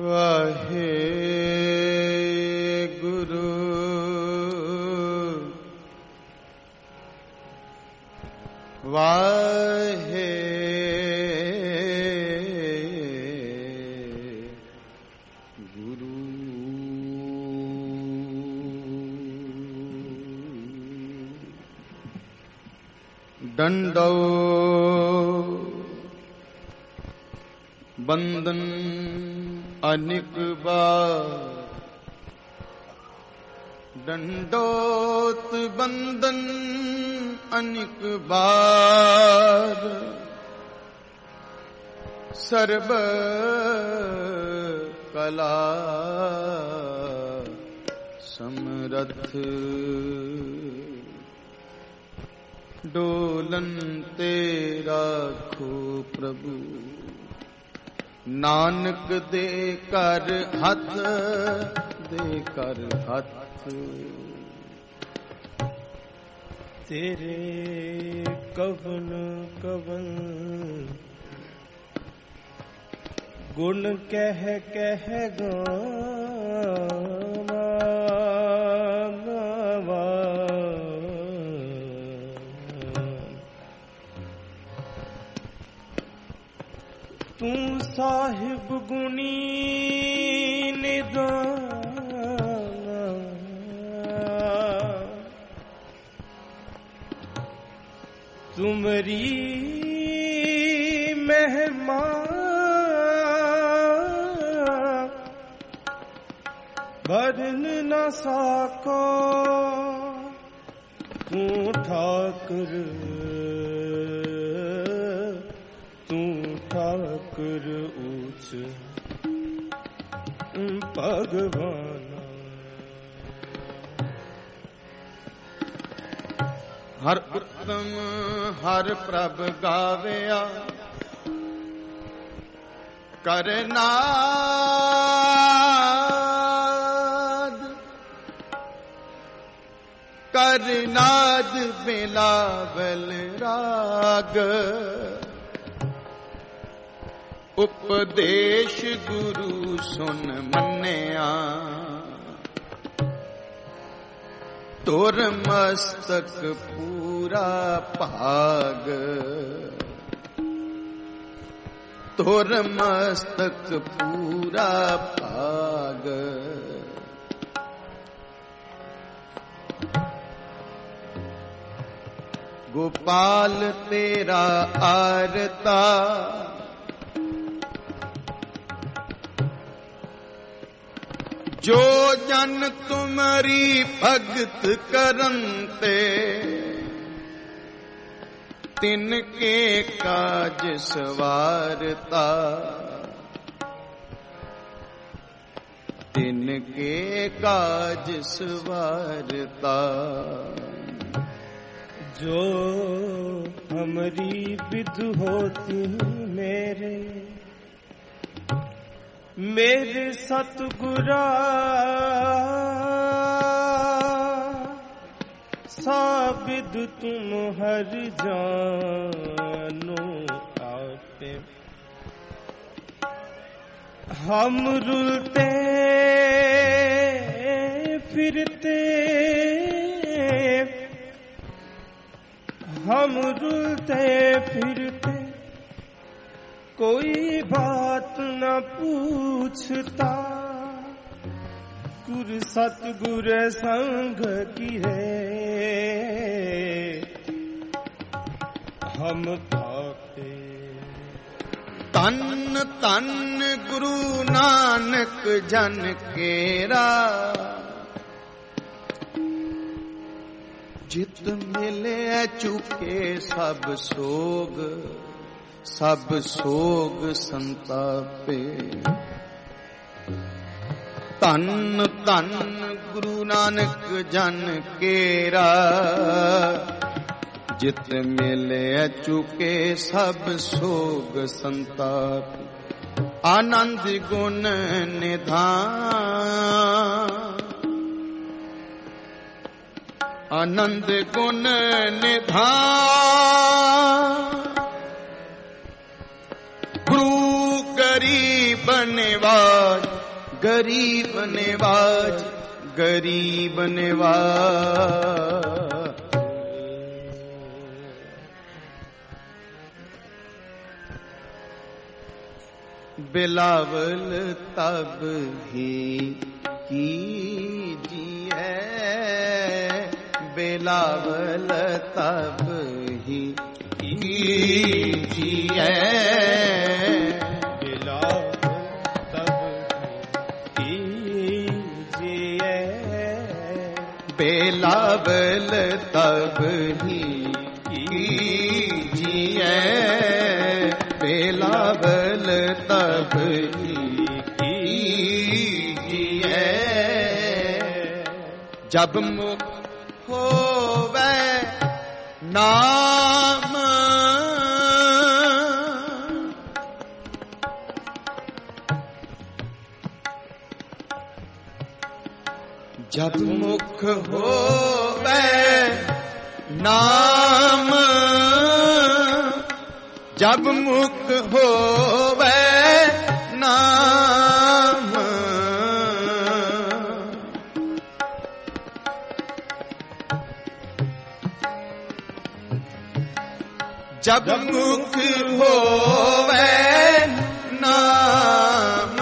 वाहे गुरु वाहे गुरु। डंडो बंदन अनेक बार, दंडोत बंदन अनेक बार, सर्व कला समरथ, डोलन तेरा खो प्रभु, नानक दे कर हथ, दे कर हथ। तेरे कवन कवन गुण कह कह गावा, तू साहिब गुणी निदाना, तुमरी महिमा बरन न साको, तू ठाकुर ठाकुर ऊंच भगवान। हर उत्तम हर प्रभ गावया, करनाद करनाद बिलावल राग, उपदेश गुरु सुन मन्या, तुर मस्तक पूरा भाग, तुर मस्तक पूरा भाग। गोपाल तेरा आरता, जो जन तुम्हारी भगत करनते, तिनके काज सवारता, तिनके काज सवारता। जो हमारी विध होती मेरे सतगुरा, साबिद तुम हर जानो आपे। हम रुलते फिरते, हम रुलते फिरते, कोई बात न पूछता, गुर सतगुर संग की है हम पापे। तन तन गुरु नानक जन केरा, जित मिले चुके सब सोग, सब सोग संतापे। धन धन गुरु नानक जन केरा, जित मिले चुके सब सोग संताप। आनंद गुण निधान, आनंद गुण निधान, गुरु गरीब निवाज गरीब निवाज, गरीब निवाज। बिलावल तब ही कीजिए, बिलावल तब ही कीजिए, बिलावल तब ही कीजिए, बिलावल तब ही कीजिए, जब मुख होवे नाम, जब मुख होवे नाम, जब मुख होवे नाम, जब मुख होवे नाम,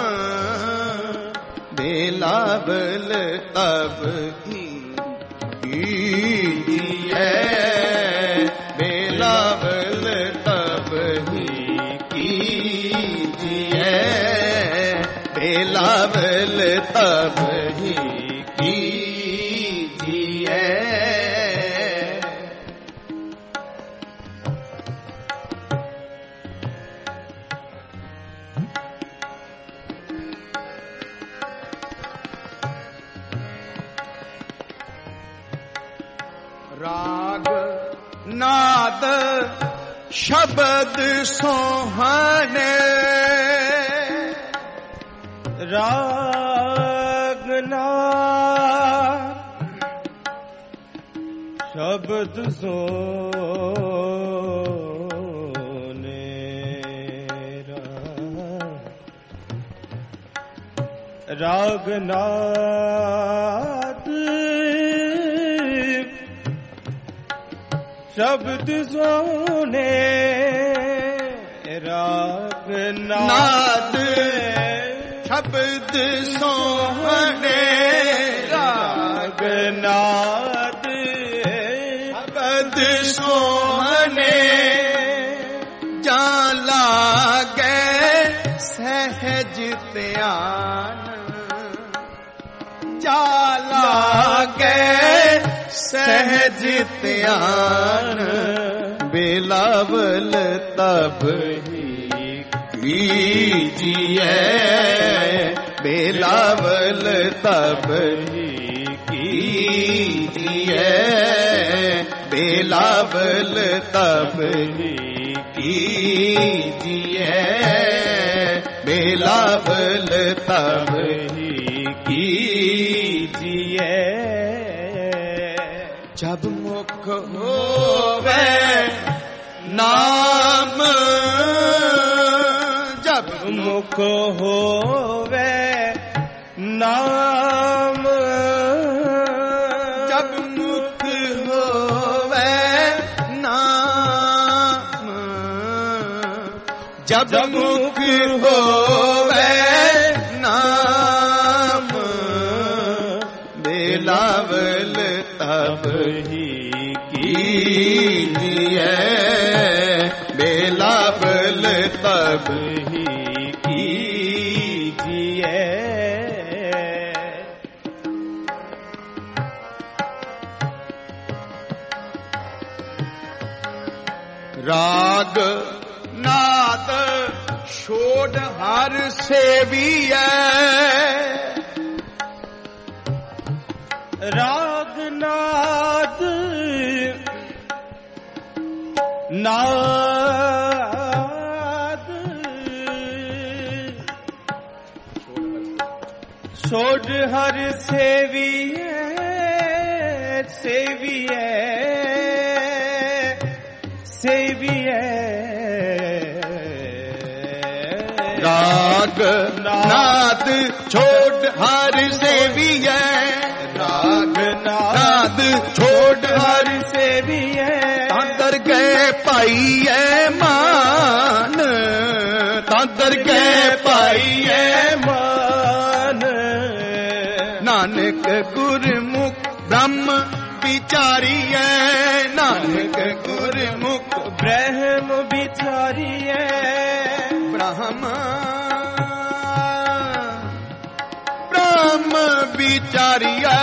बिलावल तब ही कीजिए, बिलावल तब ही कीजिए, बिलावल तब ही कीजिए। राग नाद शब्द सोहने, राग नाद शब्द सोने, राग नाद शब्द सोने, राग नाद शब्द सोने, राग नाद शब्द सोने, जान लागे सहज ध्यान, जान लागे सहज ध्यान, बिलावल तब ही कीजिए, बिलावल तब ही कीजिए, बिलावल तब ही कीजिए, बिलावल तब ही कीजिए, जब मुख होवे नाम, जब मुख होवे नाम, जब मुख होवे नाम, जब मुख होवे नाम, बिलावल तब ही कीजिए, बिलावल तब ही कीजिए। राग नाद शोध हर सेविए, राग नाद नाद शोध हर सेविए, सेविए सेविए, राग नाद छोड़ सेविए तांदर गए पाइए मान, तांदर गए पाइए मान। नानक गुरमुख ब्रह्म विचारिए, नानक गुरमुख ब्रह्म विचारिए ब्रह्म ब्रह्म विचारिए।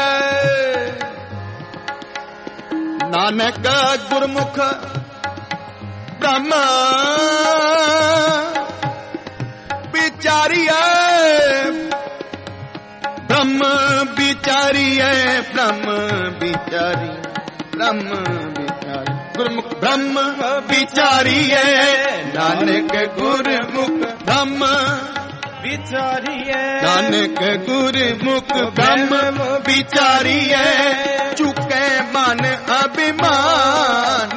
नानक गुरमुख ब्रह्म विचारिए, ब्रह्म विचारिए, ब्रह्म विचारी, ब्रह्म विचारी, गुरमुख ब्रह्म विचारिए। नानक गुरमुख ब्रह्म विचारिए, नानक गुरमुख ब्रह्म विचारिए। चुके मन अभिमान,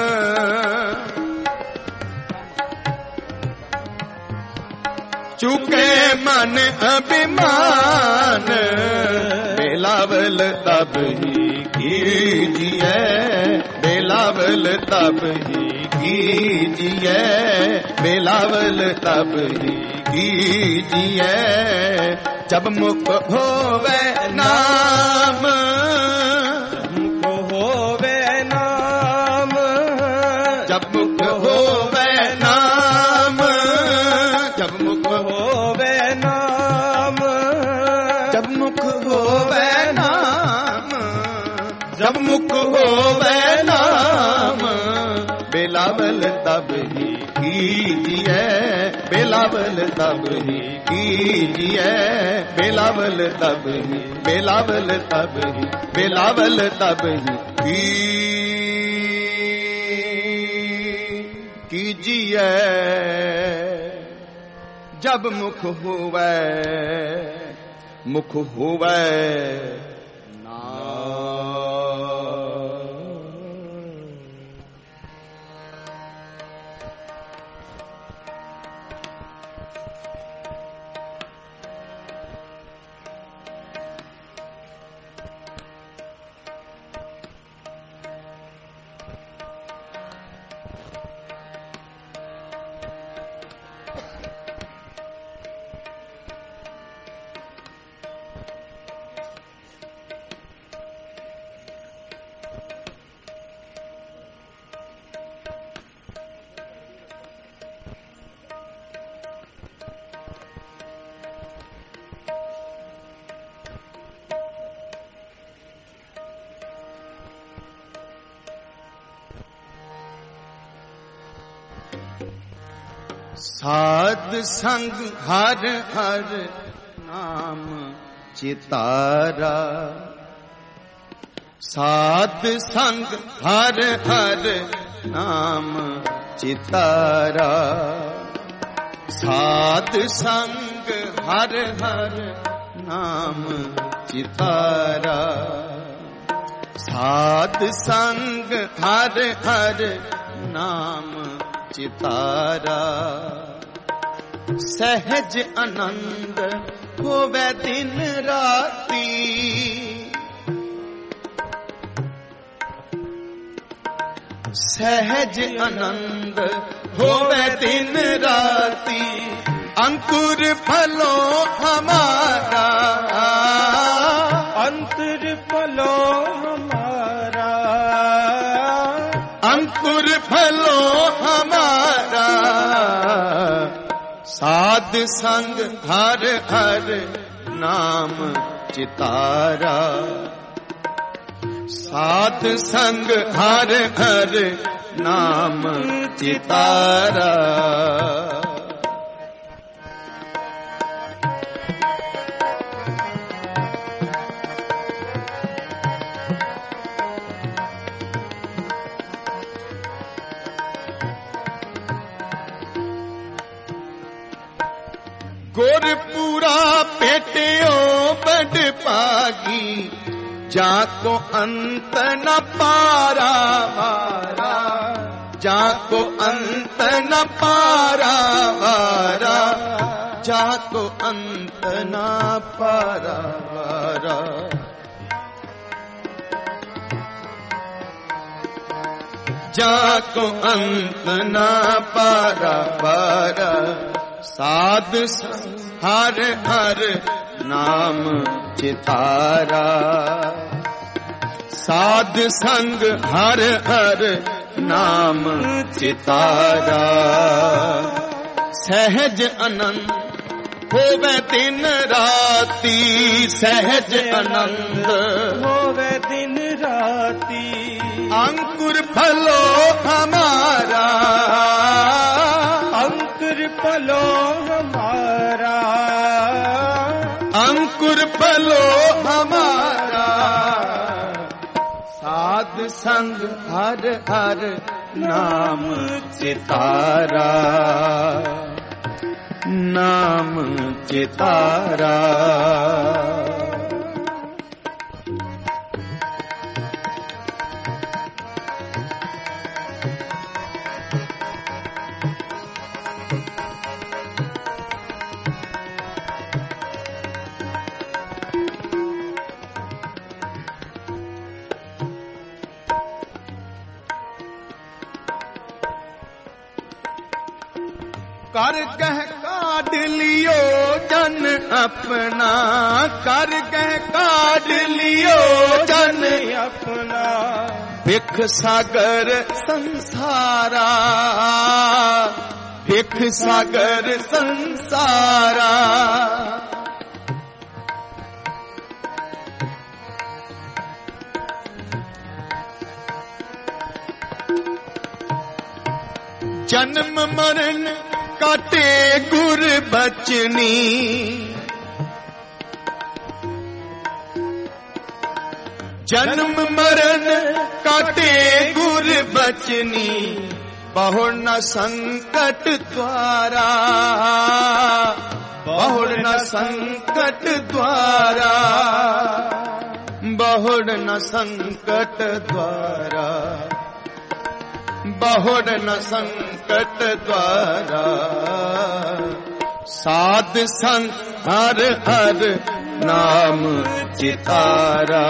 चुके मन अभिमान। बेलावल तब ही कीजिए, बेलावल तब ही कीजिए, बेलावल तब ही कीजिए। जब मुख होवे नाम, मुख होवे नाम, जब मुख होवे नाम, जब मुख होवे नाम, जब मुख होवे नाम, जब मुख होवे नाम। बेलावल तब ही कीजिए, बेलावल तब ही कीजिए, बेलावल तब ही, बेलावल तब ही, बेलावल तब ही कीजिए। जब मुख होवे, मुख होवे साध संग हर हर नाम चितारा, साध संग हर हर नाम चितारा, साध संग हर हर नाम चितारा, साध संग हर हर नाम चितारा। सहज आनंद होवे दिन राती, सहज आनंद होवे दिन राती। अंकुर फलो हमारा, अंतर फलो हमारा, अंकुर फलो हमारा। साध संग हर हर नाम चितारा, साध संग हर हर नाम चितारा। गुरपुरा पेटियो बड़ पागी, जाको अंत न पारा वारा, जाको अंत न पारा वारा, जाको अंत न पारा वारा। जाको अंत न पारा पारा। साध हर हर नाम चितारा, साध संग हर हर नाम चितारा। सहज आनंद होवे दिन राती, सहज आनंद होवे दिन राती। अंकुर फलो हमारा, अंकुर फलो हमारा, अंकुर फलो हमारा। साध संग हर हर नाम चितारा, नाम चितारा। कर कह काढ़ लियो जन अपना, कर कह काढ़ लियो जन अपना। भिख सागर संसारा, भिख सागर संसारा। जन्म मरण काटे गुर बचनी, जन्म मरण काटे गुर बचनी। बहुर न संकट द्वारा, बहुर न संकट द्वारा, बहुर न संकट द्वारा, बहुर न संकट द्वारा। साध संग हर हर नाम चितारा,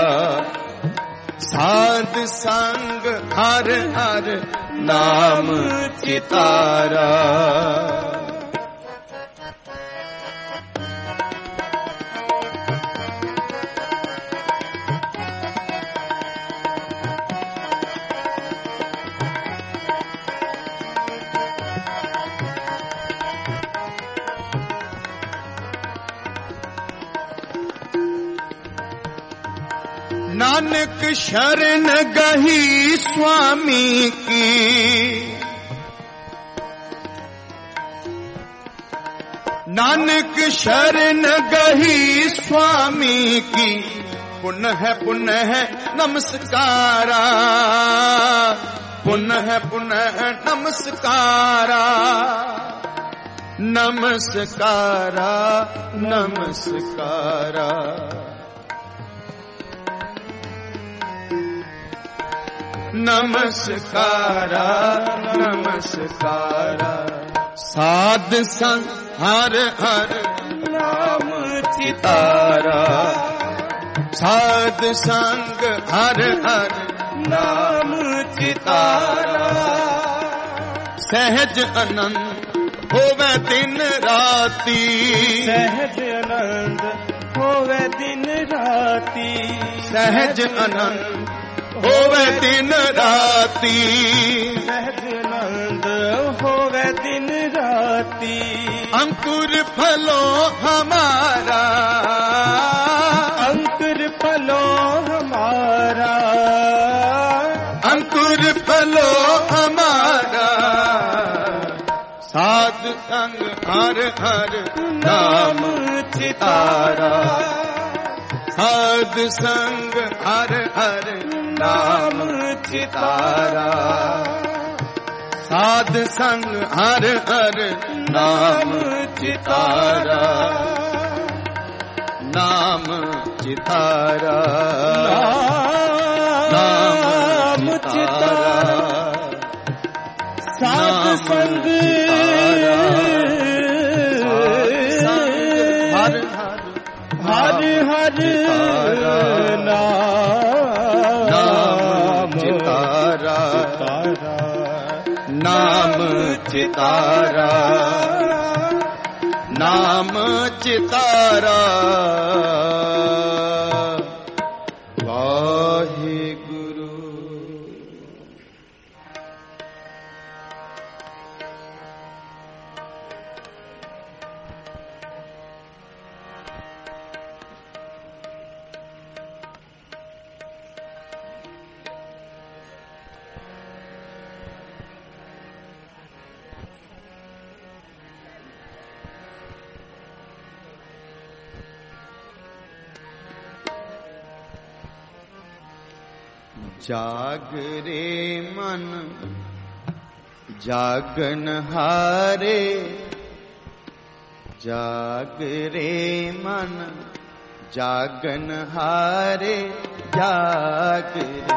साध संग हर हर नाम चितारा। नानक शरण गही स्वामी की, नानक शरण गही स्वामी की। पुनः पुनः नमस्कारा, पुनः पुनः नमस्कारा, नमस्कारा, नमस्कारा। नमस्कारा, नमस्कारा। साध संग हर हर नाम चितारा, साध संग हर हर नाम चितारा। सहज आनंद होवे दिन राती, सहज आनंद होवे दिन राती। सहज आनंद होवे दिन राती, सहज आनंद होवे दिन राती। अंकुर फलो हमारा, अंकुर फलो हमारा, अंकुर फलो हमारा। साध संग हर हर नाम चितारा, साध संग हर हर नाम चितारा। साध संग हर हर नाम चितारा, नाम चितारा, नाम चितारा। साध संग हर हर हर नाम चितारा। नाम चितारा, नाम चितारा। वाहिगुरु। जाग रे मन जागन हारे, जाग रे मन जागन हारे, जाग रे,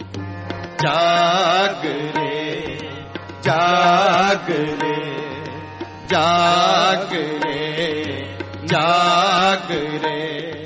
जाग रे, जाग रे, जाग रे, जाग रे।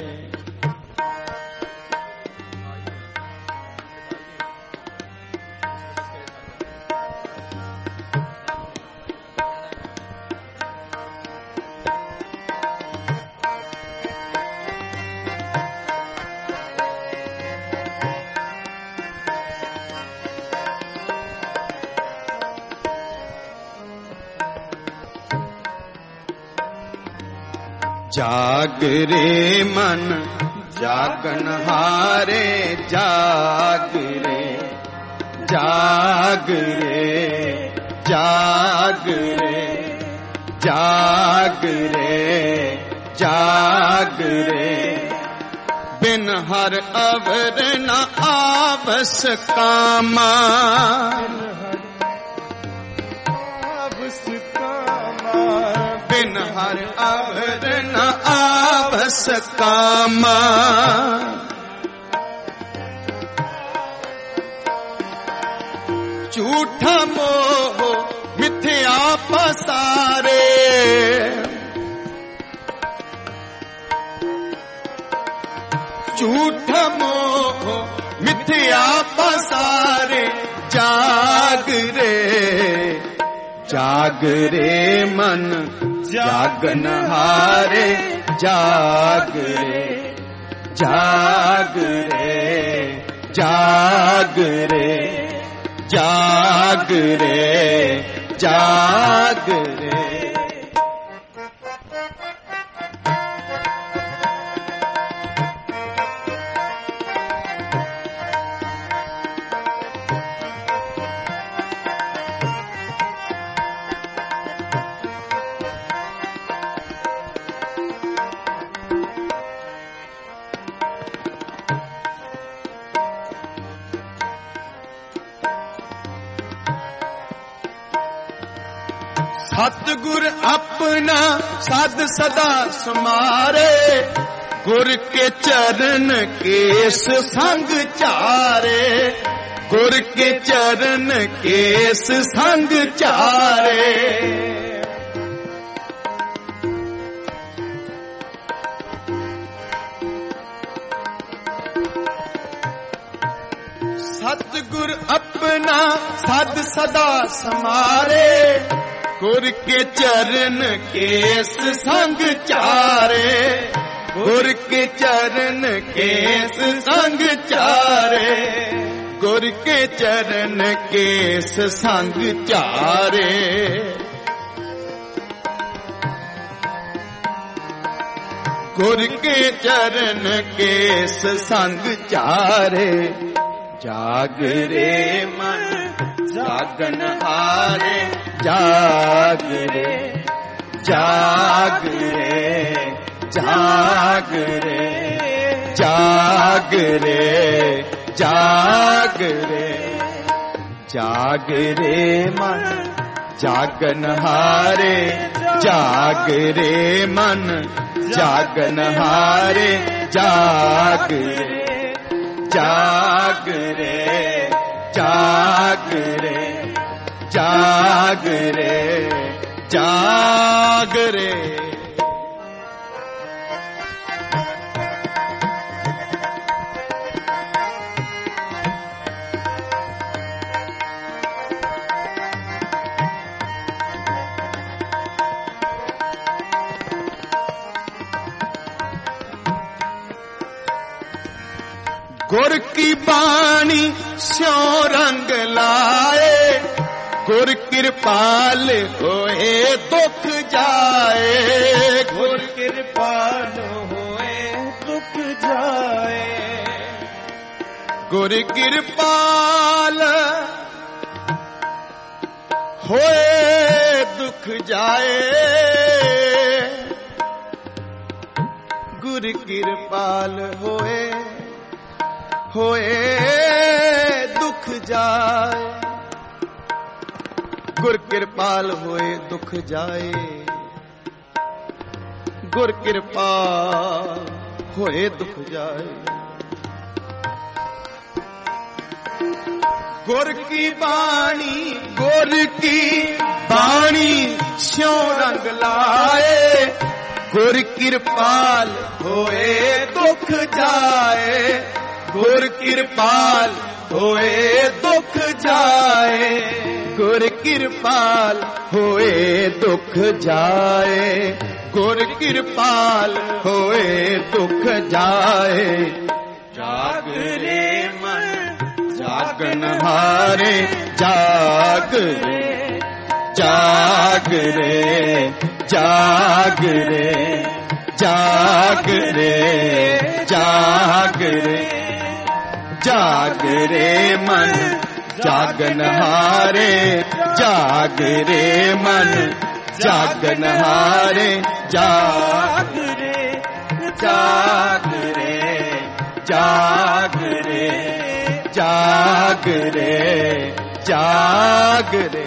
जाग रे मन जागन हारे, जाग रे, जाग रे, जाग रे, जाग रे, जाग रे। बिन हर अवर न आवस कामा, बिन हर अवर न आवस कामा। झूठा मोह मिथ्या पसारे, झूठा मोह मिथ्या पसारे। जाग रे, जाग रे मन जागन हारे, जाग रे, जाग रे, जाग रे, जाग रे, जाग रे। सतगुर अपना साध सदा समारे, गुर के चरण केस संग चारे, गुर के चरण केस संग चारे। सतगुर अपना साध सदा समारे, गुर के चरण केस संग चारे, गुर के चरण केस संग चारे, गुर के चरण केस संग चारे। गुर के चरण केस संग चारे। जाग रे मन जागन हारे, जाग रे, जाग रे, जाग रे, जाग रे, जाग रे, जाग रे मन जागन हारे, जाग रे मन जागन हारे, जाग रे, जाग रे, जाग रे, जाग रे, जाग रे। गुर की बाणी स्यों रंग लाए, गुर कृपाल होए दुख जाए, गुर कृपाल होए दुख जाए, गुर कृपाल होए दुख जाए, गुर कृपाल होए दुख जाए, गुर कृपाल होए दुख जाए, गुर कृपाल होए दुख जाए। गुर की बाणी स्यों रंग लाए, गुर कृपाल होए दुख जाए, गुर कृपाल होए दुख जाए, गुर कृपाल होए दुख जाए, गुर कृपाल होए दुख जाए। जाग रे मन जागन हारे, जाग रे जाग रे जाग रे जाग रे जाग रे जाग रे मन जागन हारे, जाग रे मन जागन हारे, जाग रे जाग रे जाग रे जाग रे जाग रे।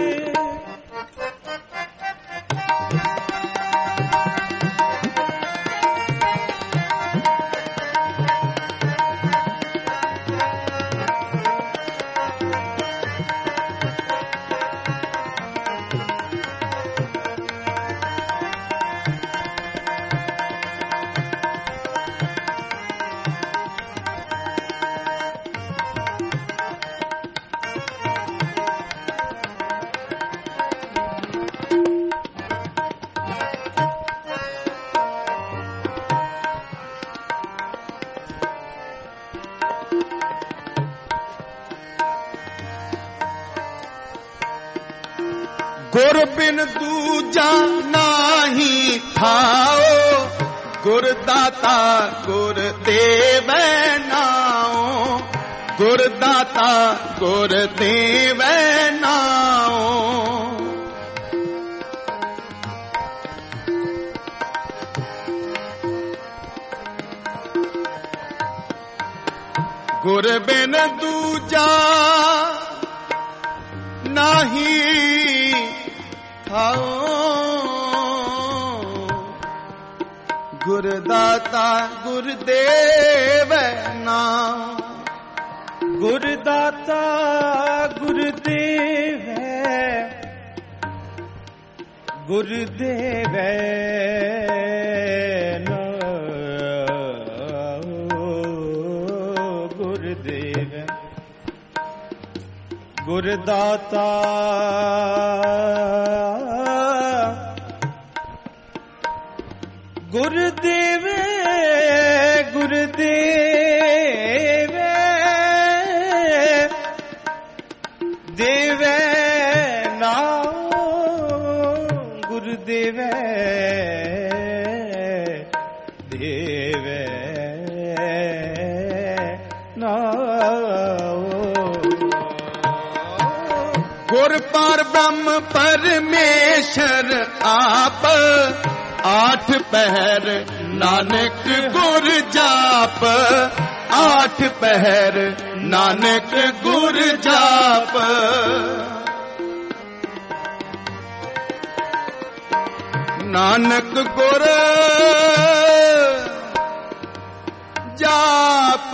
गुर बिन दूजा नाही थाओ, गुर दाता गुर देवै नाओ, गुर दाता गुर देवै नाओ। गुर बिन दूजा नाही थाओ, गुरदाता गुरदेव नाम, गुरदाता गुरदेव है, गुरदेव नाम, गुरदेव गुरदाता गुरुदेव गुरुदेव देव नाम, गुरुदेव देव नाम। गुर पर ब्रह्म परमेश्वर आप, आठ पहर नानक गुर जाप, आठ पहर नानक गुर जाप। नानक गुर जाप,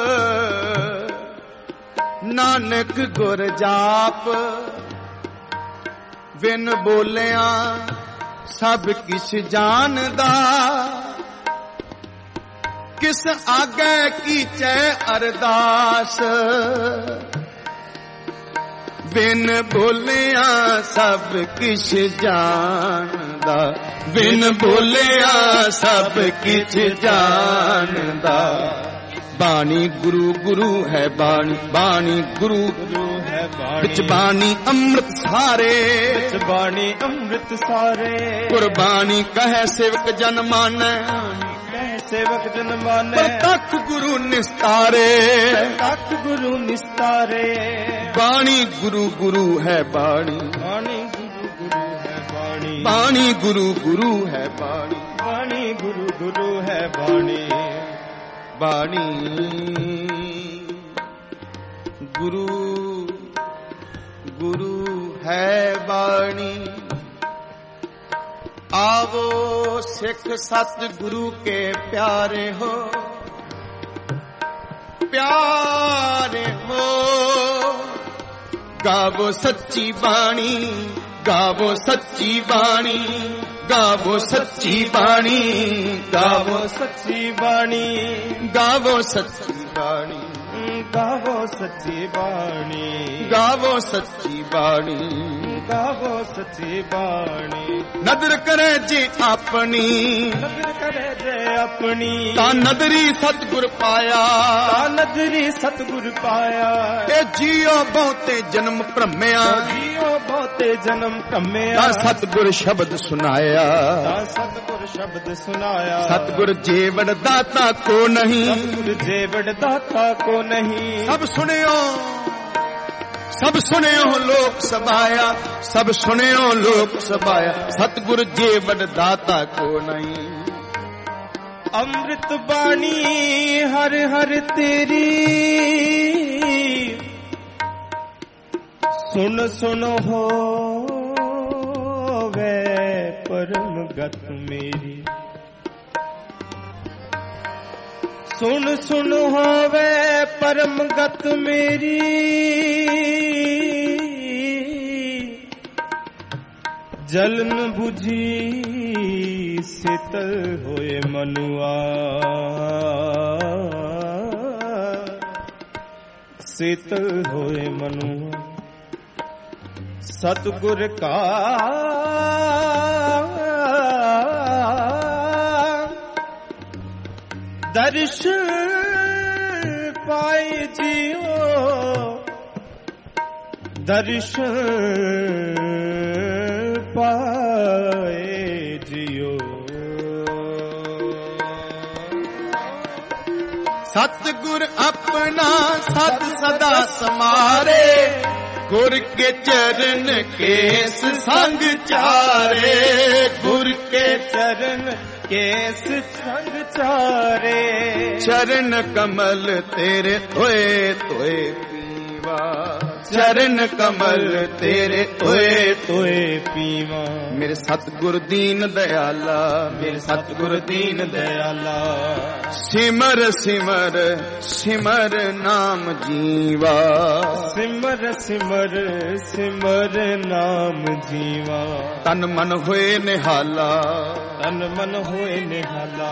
नानक गुर जाप, बिन बोलिया सब किस जानदा, किस आगे कीचै अरदास। बिन बोलिया सब किस जानदा, बिन बोलिया सब किस जानदा। ਬਾਣੀ ਗੁਰੂ ਗੁਰੂ ਹੈ ਬਾਣੀ, ਬਾਣੀ ਗੁਰੂ ਗੁਰੂ ਹੈ ਬਾਣੀ, ਵਿੱਚ ਬਾਣੀ ਅੰਮ੍ਰਿਤ ਸਾਰੇ, ਵਿੱਚ ਬਾਣੀ ਅੰਮ੍ਰਿਤ ਸਾਰੇ। ਗੁਰਬਾਣੀ ਕਹੈ ਸੇਵਕ ਜਨ ਮਾਨੈ, ਕਹੈ ਸੇਵਕ ਜਨ ਮਾਨੈ, ਪ੍ਰਤੱਖ ਗੁਰੂ ਨਿਸਤਾਰੇ, ਪ੍ਰਤੱਖ ਗੁਰੂ ਨਿਸਤਾਰੇ। ਬਾਣੀ ਗੁਰੂ ਗੁਰੂ ਹੈ ਬਾਣੀ, ਬਾਣੀ ਗੁਰੂ ਗੁਰੂ ਹੈ ਬਾਣੀ, ਬਾਣੀ ਗੁਰੂ ਗੁਰੂ ਹੈ ਬਾਣੀ, ਬਾਣੀ ਗੁਰੂ ਗੁਰੂ ਹੈ ਬਾਣੀ। ਬਾਣੀ ਗੁਰੂ ਗੁਰੂ ਹੈ ਬਾਣੀ। आवो सिख सत गुरु के प्यारे हो, प्यारे हो। गावो सच्ची बाणी, गावो सच्ची बाणी, गावो सच्ची बाणी, गावो सच्ची बाणी, गावो सच्ची बाणी, गावो सच्ची बाणी, गावो सच्ची बाणी, गावो सच्ची बाणी। नदर करे जी अपनी, नदर करे जे अपनी, ता नदरी सतगुर पाया, ता नदरी सतगुर पाया। ए जियो बहुते जन्म भ्रमिया, जियो बहुते जन्म भ्रमिया, ता सतगुर शब्द सुनाया, ता सतगुर शब्द सुनाया। सतगुर जेवड़ दाता को नहीं, सतगुर जेवड़ दाता को नहीं। सब सुनियो, सब सुनियो लोक सबाया, सब सुनियो लोक सबाया, सतगुर जेवड़ दाता को नहीं। अमृत बाणी हर हर तेरी, सुन सुन हो वे परम गत मेरी, सुन सुन होवे परम गत मेरी। जलन बुझी शीतल होए मनुआ, शीतल होए मनुआ। सतगुर का दर्शन पाए जियो, दर्शन पाए जियो। सतगुर अपना सत सदा समारे, गुर के चरण केस संग चारे, गुर के चरण केस संग चारे। चरण कमल तेरे धोए धोए पीवा, चरण कमल तेरे धोए धोए पीवा। मेरे सतगुर दीन दयाला, मेरे सतगुर दीन दयाला। सिमर सिमर सिमर नाम जीवा, सिमर सिमर सिमर नाम जीवा। तन मन होए निहाला, तन मन होए निहाला।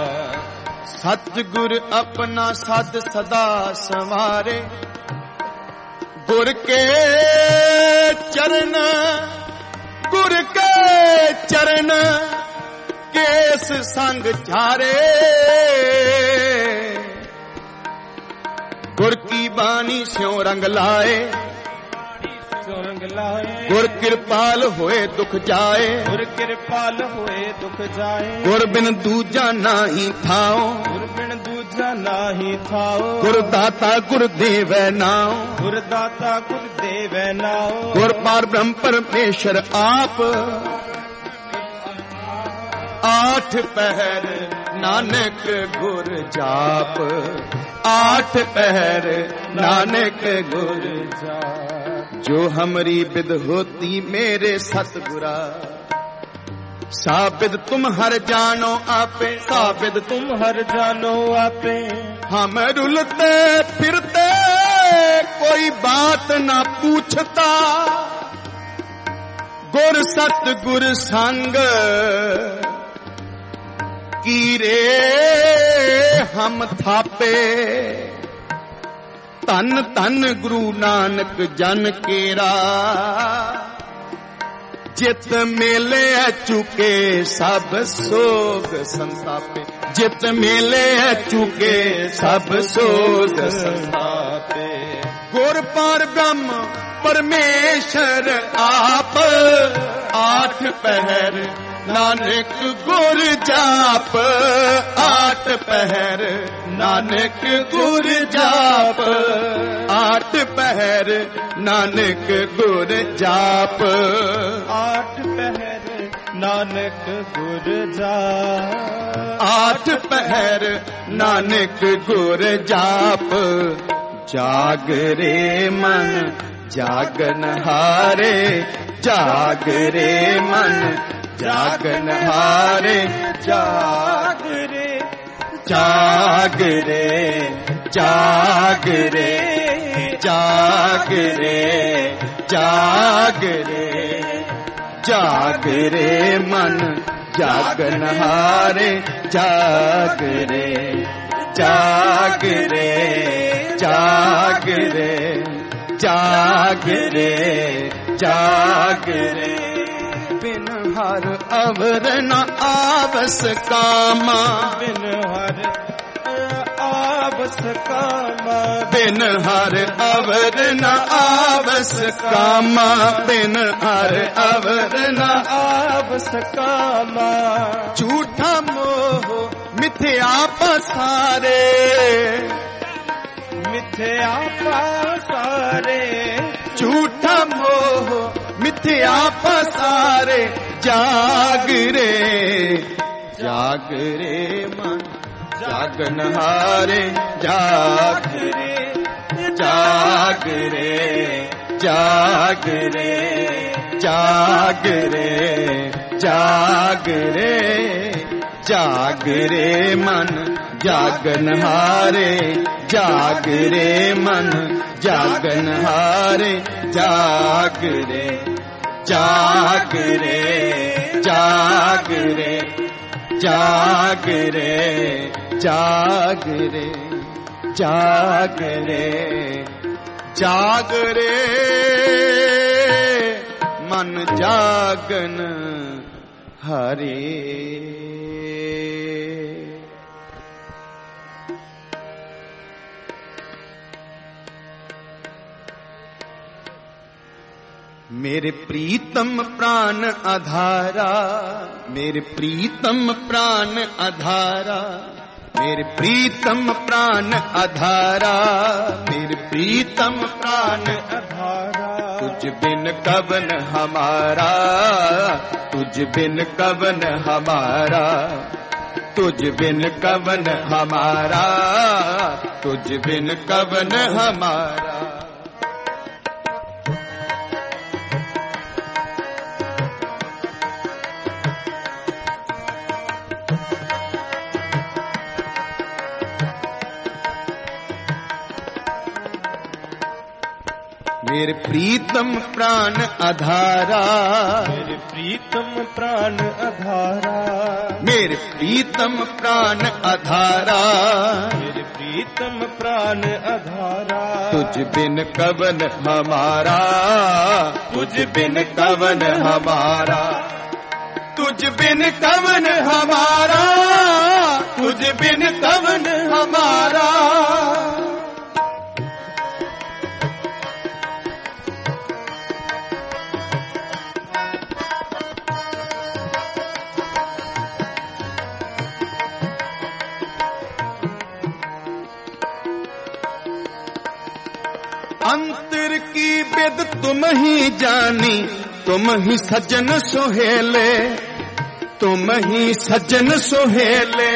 सतगुर अपना सद सदा संवारे, गुर के चरण, गुर के चरण केस संग चारे। गुर की बानी स्यों रंग लाए, रंग लाए। गुर कृपाल होए दुख जाए, गुर कृपाल होए दुख जाए। गुर बिन दूजा नाही थाओ, गुर बिन दूजा नाही थाओ। गुर दाता गुर देवै नाओ, गुर दाता गुर देवै नाओ। गुर पार ब्रह्म परमेश्वर आप, आठ पहर नानक गुर जाप, आठ पहर नानक गुर जाप। जो हमरी बिद होती मेरे सतगुरा, साबिद तुम हर जानो आपे, साबिद तुम हर जानो आपे। हम रुलते फिरते कोई बात ना पूछता, गुर सतगुर संग कीरे हम थापे। धन धन गुरु नानक जन केरा, चित मेले चुके सब सोग संतापे। जित मिले चुके सब सोच संतापे। गुर पार ब्रह्म परमेश्वर आप, आठ पहर नानक गुर जाप, आठ पहर नानक गुर जाप, आठ पहर नानक गुर जाप, आठ पहर नानक गुर जाप, आठ पहर नानक गुर जाप। जाग रे मन जागन हारे, जाग रे मन जागन हारे, जाग रे जाग रे जाग रे जाग रे जाग रे, जाग रे मन जागन हारे, जाग रे जाग रे जाग रे जाग रे जाग रे। बिन हर अवर न आवस कामा, बिन हर आवस कामा, बिन हर अवर न आवस कामा, बिन हर अवर न आवस कामा। झूठा मोह मिथ्या पसारे, मिथ्या पसारे, झूठा मोह मिथ्या पसारे। जाग रे जाग रे मन जागन हारे, जाग रे जाग रे जाग रे जाग रे जाग रे जाग रे मन जागन हारे, जाग रे मन जागन हारे, जाग रे जाग रे जाग रे जाग रे जाग रे जाग रे जाग रे मन जागन हारे। मेरे प्रीतम प्राण आधारा, मेरे प्रीतम प्राण आधारा, मेरे प्रीतम प्राण आधारा, मेरे प्रीतम प्राण आधारा। तुझ बिन कवन हमारा, तुझ बिन कवन हमारा, तुझ बिन कवन हमारा, तुझ बिन कवन हमारा। मेरे प्रीतम प्राण आधारा, मेरे प्रीतम प्राण आधारा, मेरे प्रीतम प्राण आधारा, मेरे प्रीतम प्राण आधारा। तुझ बिन कवन हमारा, तुझ बिन कवन हमारा, तुझ बिन कवन हमारा, तुझ बिन कवन हमारा। अंतर की बेद तुम ही जानी, तुम ही सज्जन सोहेले, तुम ही सज्जन सोहेले।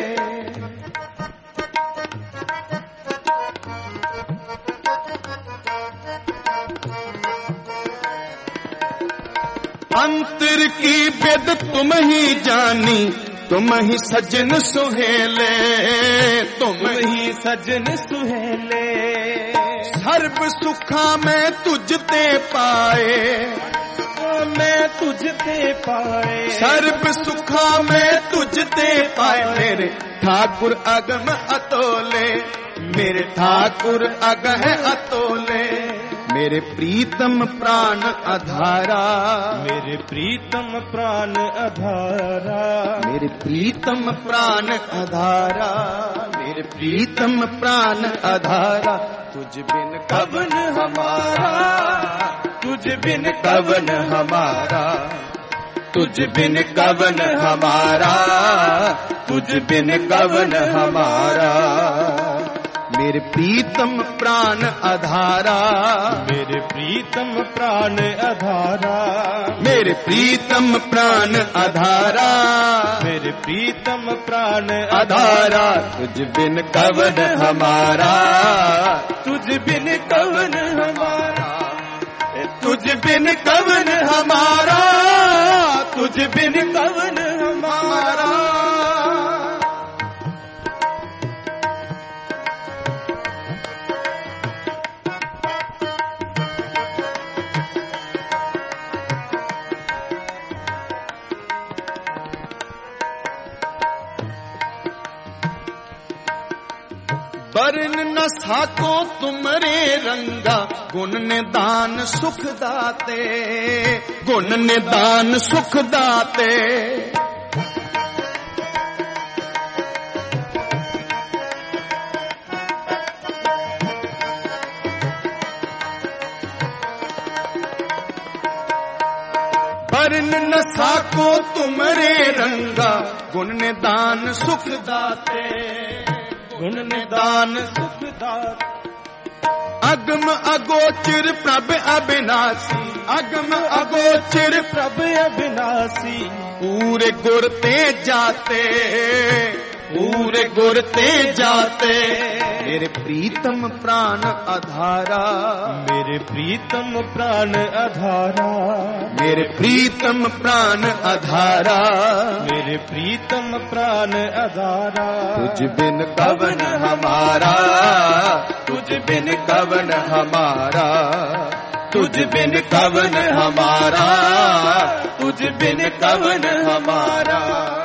अंतर की बेद तुम ही जानी, तुम ही सज्जन सोहेले, तुम ही सज्जन सुहेले। सर्व सुखा मैं तुझते पाए, मैं तुझते पाए। सर्व सुखा मैं तुझते पाए। मेरे ठाकुर अगम अतोले, मेरे ठाकुर अगह अतोले, मेरे प्रीतम प्राण आधारा, मेरे प्रीतम प्राण आधारा, मेरे प्रीतम प्राण आधारा, मेरे प्रीतम प्राण आधारा। तुझ बिन कवन हमारा, तुझ बिन कवन हमारा, तुझ बिन कवन हमारा, तुझ बिन कवन हमारा। मेरे प्रीतम प्राण आधारा, मेरे प्रीतम प्राण आधारा, मेरे प्रीतम प्राण आधारा, मेरे प्रीतम प्राण आधारा। तुझ बिन कवन हमारा, तुझ बिन कवन हमारा, तुझ बिन कवन हमारा, तुझ बिन कवन हमारा। बरन न साको तुमरे रंगा, गुण निदान सुख दाते, गुण निदान सुख दाते। बरन न साको तुमरे रंगा, गुण निदान सुख दाते, गुण निदान सुख दात। अगम अगोचर प्रभ अविनाशी, अगम अगोचर प्रभ अविनाशी। पूरे गुर ते जाते, पूरे गुर ते जाते। मेरे प्रीतम प्राण आधारा, मेरे प्रीतम प्राण आधारा, मेरे प्रीतम प्राण आधारा, मेरे प्रीतम प्राण आधारा। तुझ बिन कवन हमारा, तुझ बिन कवन हमारा, तुझ बिन कवन हमारा, तुझ बिन कवन हमारा।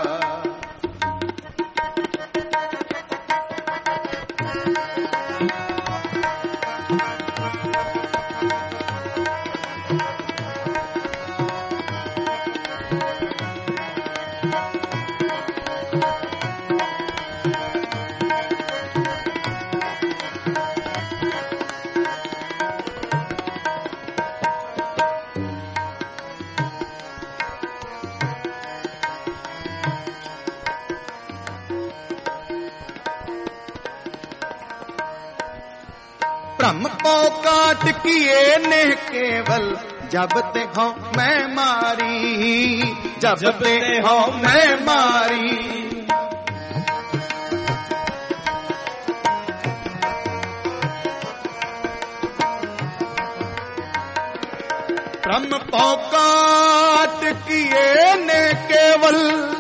भ्रम को काट किए ने केवल, जब ते हो मैं मारी, जब ते हो मैं मारी। भ्रम को काट किए ने केवल,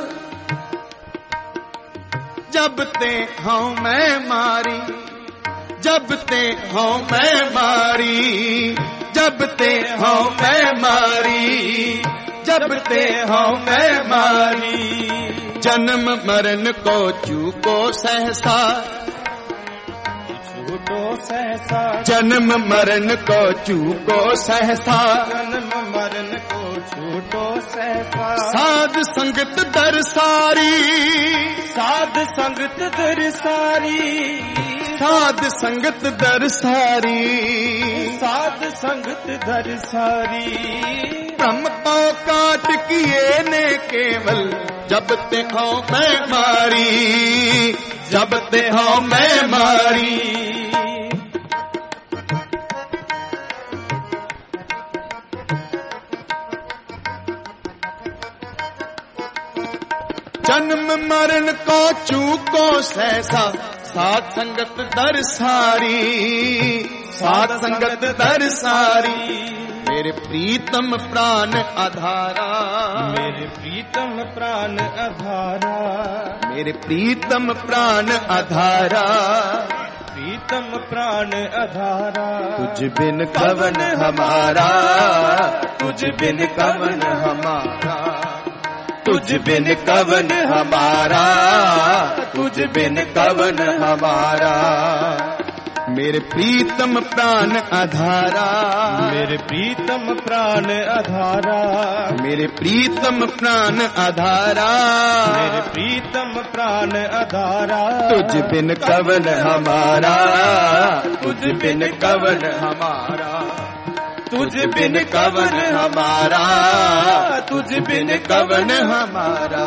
जब ते हो मैं मारी, जब ते हो मैं मारी, जब ते हो मैं मारी, जब ते हो मैं मारी। जन्म मरण को चूको सहसा, छूटो सहसा। जन्म मरण को चूको सहसा, जन्म मरण को छूटो सहसा। साध संगत दर सारी, साध संगत दर सारी, साध संगत दर सारी, साध संगत दर सारी। भ्रम को काट किए ने केवल, जब ते हो मैं मारी, जब ते हो मैं मारी। जन्म मरण को चूको सहसा, साध संगत दर सारी, साध संगत दर सारी। मेरे प्रीतम प्राण आधारा, मेरे प्रीतम प्राण आधारा, मेरे प्रीतम प्राण आधारा, प्रीतम प्राण आधारा। तुझ बिन कवन हमारा, तुझ बिन कवन हमारा, तुझ बिन कवन हमारा, तुझ बिन कवन हमारा। मेरे प्रीतम प्राण आधारा, मेरे प्रीतम प्राण आधारा, मेरे प्रीतम प्राण आधारा, मेरे प्रीतम प्राण आधारा। तुझ बिन कवन हमारा, तुझ बिन कवन हमारा, तुझ बिन कवन हमारा, तुझ बिन कवन हमारा।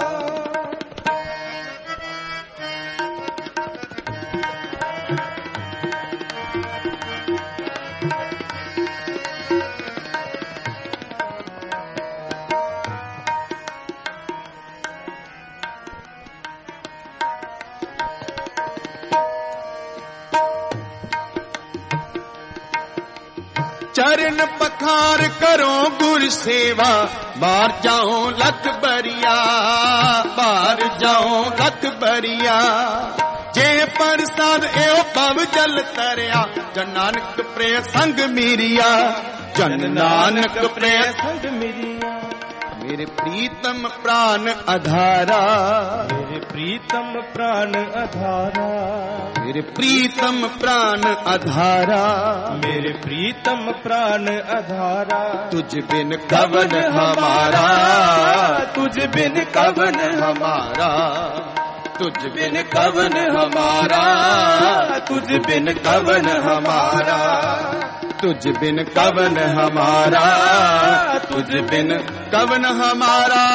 चरण पखार करो गुर सेवा, बाहर जाओ लख बरिया, बाहर जाओ लख बरिया। जे प्रसाद एओ पव जल तरया, जन नानक प्रेम संग मीरिया, जन नानक प्रेम संग मिरिया। मेरे प्रीतम प्राण आधारा, मेरे प्रीतम प्राण आधारा, मेरे प्रीतम प्राण आधारा, मेरे प्रीतम प्राण आधारा। तुझ बिन कवन हमारा, तुझ बिन कवन हमारा, तुझ बिन कवन हमारा, तुझ बिन कवन हमारा, तुझ बिन कवन हमारा, तुझ बिन कवन हमारा।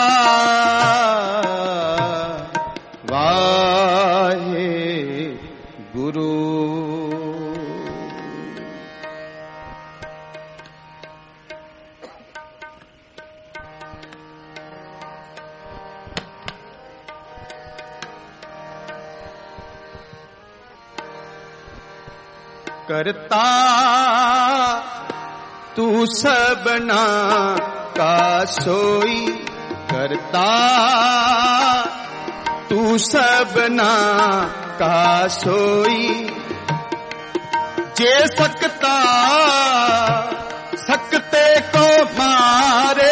वाहे गुरु। करता तू सबना का सोई, करता तू सबना का सोई। जे सकता सकते को मारे,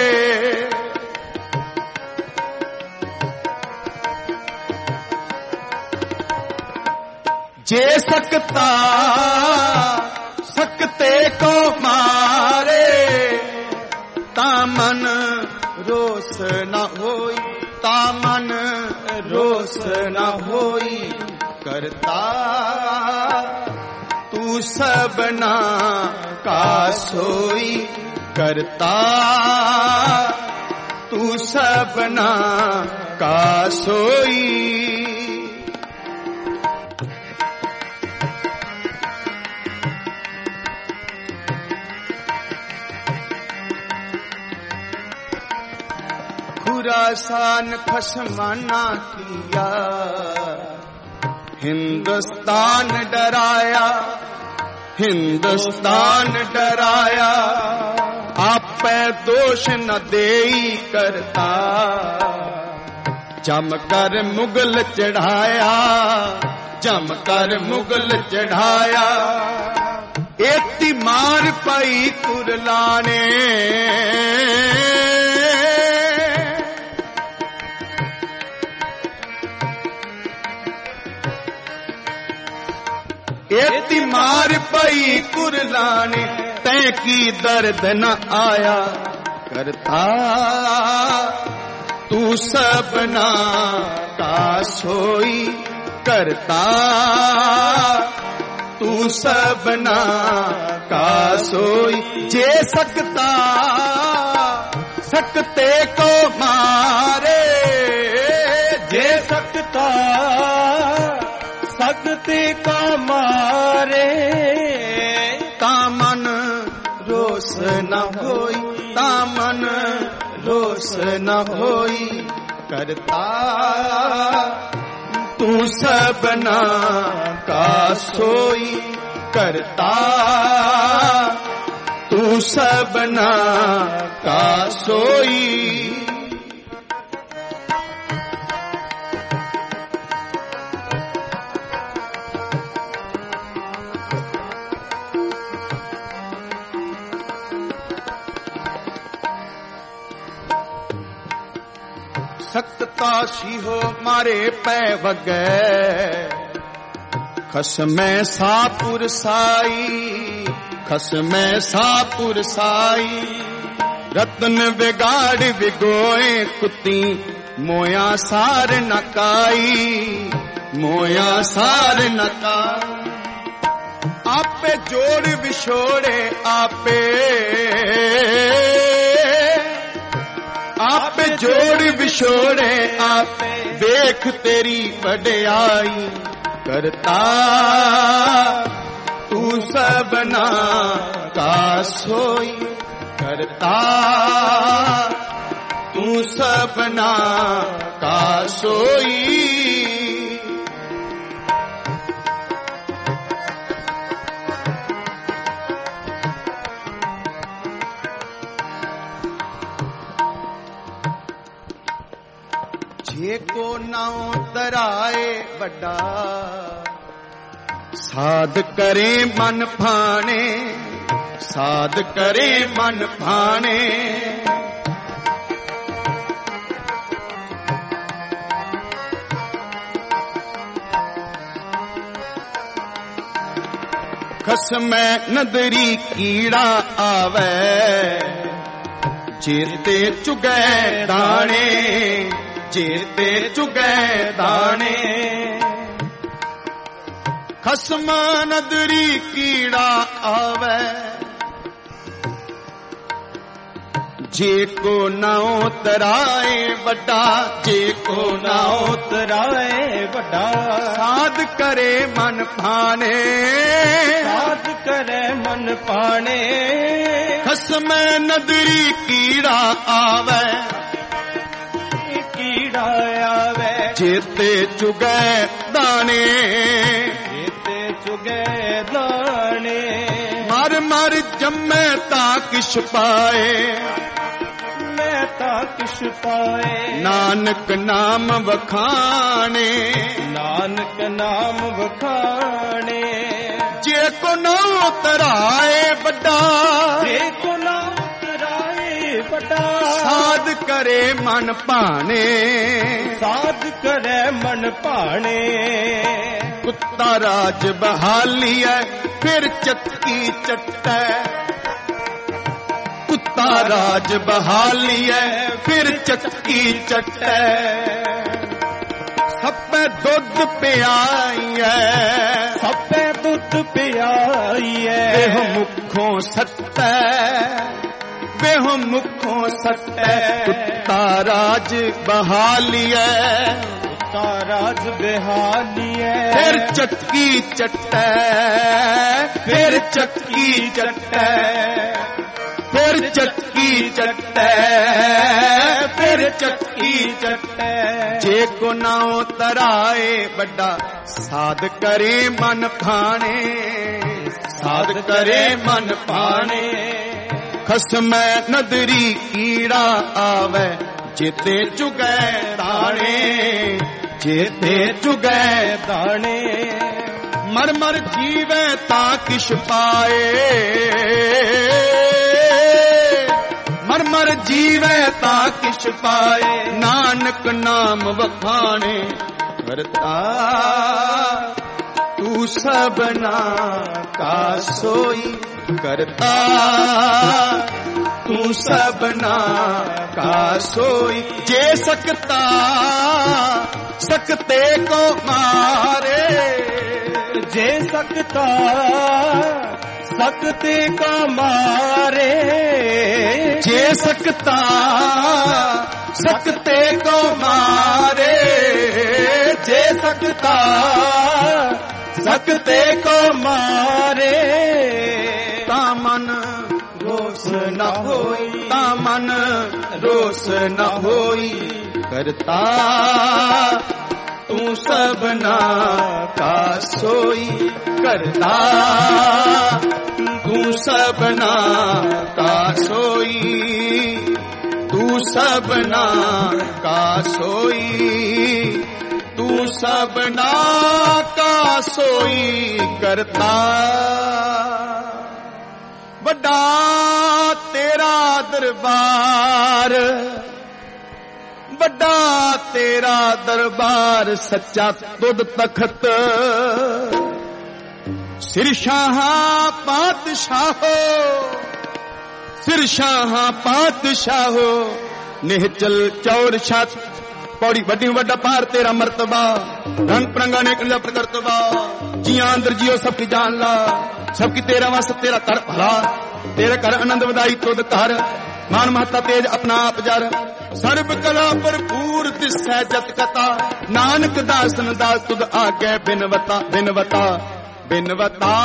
जे सकता सकते को मारे। तामन रोस न होई, तामन रोस न होई। करता तू सबना का सोई, करता तू सबना का सोई। खुरासान खसमाना किया, हिंदुस्तान डराया, हिंदुस्तान डराया। आप पे दोष न देई करता, जमकर मुगल चढ़ाया, जमकर मुगल चढ़ाया। एती मार पई कुरलाने, एती मार पई कुरलाने। तै की दर्द न आया, करता तू सबना का सोई। करता तू सबना का सोई। जे सकता सकते को मारे, जे सकता सकते का मारे। तामन रोस न होई, तामन रोस न होई। करता तू सबना का सोई। करता तू सबना का सोई। सकता सीहो मारे पै वगै खसमै सापुर साई खसमै सापुर साई रतन बिगाड़ विगोए कुत्ती मोया सार नकाई मोया सार नकाई आपे जोड़ विछोड़े आपे आपे जोड़ विछोड़े आपे देख तेरी वड्याई करता तू सबना का सोई करता तू सबना का सोई जे को नाउ तराए बड़ा साध करे मन भाने साध करे मन भाने खसमै नदरी कीड़ा आवे जेते चुगै दाने जेते चुगै दाने खसमा नदरी कीड़ा आवे जे को नाओ तराए वड्डा जे को नाओ तराए वड्डा साध करे मन भाने साध करे मन भाने खसमै नदरी कीड़ा आवे कीड़ा आवे जेते चुगै दाने जेते चुगै दाने मर मर जम्मै ता किश पाए मैं ता किश पाए नानक नाम वखाने नानक नाम वखाने जे को नाम तराए बड़ा जे को नाम तराए बड़ा साध करे मन भाने साध करे मन भाने कुत्ता राज बहाली है फिर चक्की चट्टै कुत्ता राज बहाली है फिर चक्की चट्टै सप्पे दुध पियाई है सप्पे दुध पियाई है बेह मुखों सट्टै बेह मुखों सट्टै कुत्ता राज बहाली है कुत्ता राज बहाली है फिर चक्की चट्टै फिर चक्की चट्टै फिर चक्की चट्टै फिर चक्की चट्टै जे को नाओ तराए बड़ा साध करे मन भाने साध करे मन भाने खसमै नदरी कीड़ा आवे जेते चुगै दाने जेते चुगै दाने मर मर जीवे ता किश पाए मर मर जीवे ता किश पाए नानक नाम वखाने करता तू सबना का सोई करता तू सबना का सोई जे सकता सकते को मारे जे सकता सकते का मारे जे सकता सकते को मारे जे सकता सकते को मारे तामन रोस न होई तामन रोस न होई करता तू सबना का सोई करता तू सबना का सोई तू सबना का सोई तू सबना का सोई करता बड़ा तेरा दरबार ਵੱਡਾ ਤੇਰਾ ਦਰਬਾਰ ਸੱਚਾ ਤੁਧ ਤਖਤ ਸਿਰ ਸ਼ਾਹਾਂ ਪਾਤਸ਼ਾਹੋ ਸਿਰ ਸ਼ਾਹਾਂ ਪਾਤਸ਼ਾਹੋ ਨਿਹਚਲ ਚੌਰ ਛਤ ਪੌੜੀ ਵੱਡੀ ਵੱਡਾ ਪਾਰ ਤੇਰਾ ਮਰਤਬਾ ਰੰਗ ਪ੍ਰੰਗਾ ਨੇ ਕੰਦਾ ਪ੍ਰਕਰਤਬਾ ਜੀਆਂ ਅੰਦਰ ਜੀਓ ਸਭ ਕੀ ਜਾਣ ਲਾ ਸਭ ਕੀ ਤੇਰਾ ਵਸ ਤੇਰਾ ਕਰ ਭਲਾ ਤੇਰੇ ਘਰ ਆਨੰਦ ਵਧਾਈ ਤੁਧ ਘਰ ਮਾਨ ਮਹਤਾ ਤੇਜ ਆਪਣਾ ਆਪ ਜਰ ਸਰਬ ਕਲਾ ਭਰਪੂਰ ਦਿਸੈ ਜਤ ਕਤਾ ਨਾਨਕ ਦਾਸਨ ਦਾਸ ਤੁਧ ਆਗੇ ਬਿਨਵਤਾ ਬਿਨਵਤਾ ਬਿਨਵਤਾ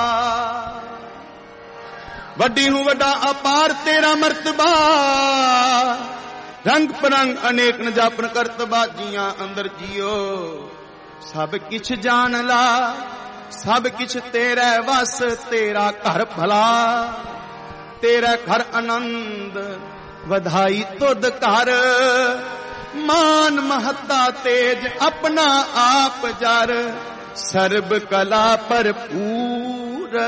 ਵੱਡੀ ਹੂੰ ਵੱਡਾ ਅਪਾਰ ਤੇਰਾ ਮਰਤਬਾ ਰੰਗ ਪਰੰਗ ਅਨੇਕ ਨ ਜਾਪਨ ਕਰਤਬਾ ਜੀਆਂ ਅੰਦਰ ਜੀਓ ਸਭ ਕਿਛ ਜਾਣ ਲਾ ਸਭ ਕਿਛ ਤੇਰੇ ਵਸ ਤੇਰਾ ਘਰ ਭਲਾ ਤੇਰਾ ਘਰ ਆਨੰਦ ਵਧਾਈ ਤੁਧ ਘਰ ਮਾਨ ਮਹੱਤਾ ਤੇਜ ਆਪਣਾ ਆਪ ਜਰ ਸਰਬ ਕਲਾ ਭਰਪੂਰ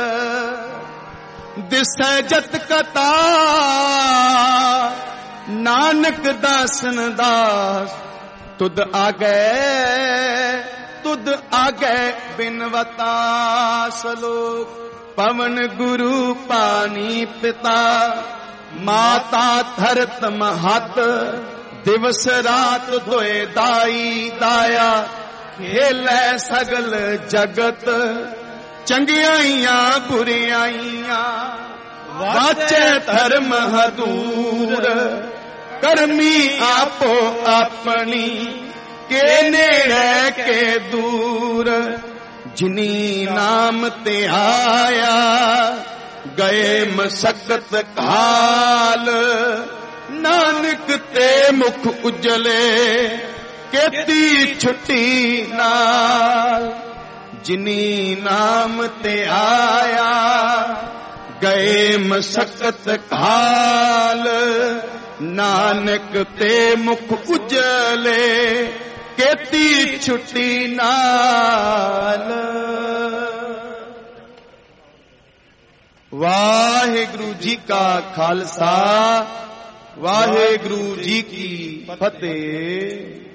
ਦਿਸੈ ਜਤ ਕਤਾ ਨਾਨਕ ਦਾਸਨ ਦਾਸ ਤੁਧ ਆਗੇ ਬਿਨਵਤਾ ਸਲੋਕ ਪਵਨ ਗੁਰੂ ਪਾਣੀ ਪਿਤਾ ਮਾਤਾ ਧਰਤ ਮਹਤ ਦਿਵਸ ਰਾਤ ਧੋਏ ਦਾਈ ਦਾਇਆ ਖੇਲੇ ਸਗਲ ਜਗਤ ਚੰਗਿਆਈਆਂ ਬੁਰਿਆਈਆਂ ਵਾਚੇ ਧਰਮ ਹਦੂਰ ਕਰਮੀ ਆਪੋ ਆਪਣੀ ਕੇ ਨੇੜੇ ਕੇ ਦੂਰ ਜਿਨੀ ਨਾਮ ਤੇ ਆਇਆ ਗਏ ਮਸਕਤ ਕਾਲ ਨਾਨਕ ਤੇ ਮੁਖ ਉਜਲੇ ਕੀਤੀ ਛੁੱਟੀ ਨਾਲ ਜਿਨੀ ਨਾਮ ਤੇ ਆਇਆ ਗਏ ਮਸਕਤ ਕਾਲ ਨਾਨਕ ਤੇ ਮੁਖ ਉਜਲੇ ਕੀਤੀ ਛੁੱਟੀ ਨਾਲ। ਵਾਹਿਗੁਰੂ ਜੀ ਕਾ ਖਾਲਸਾ ਵਾਹਿਗੁਰੂ ਜੀ ਕੀ ਫਤਿਹ।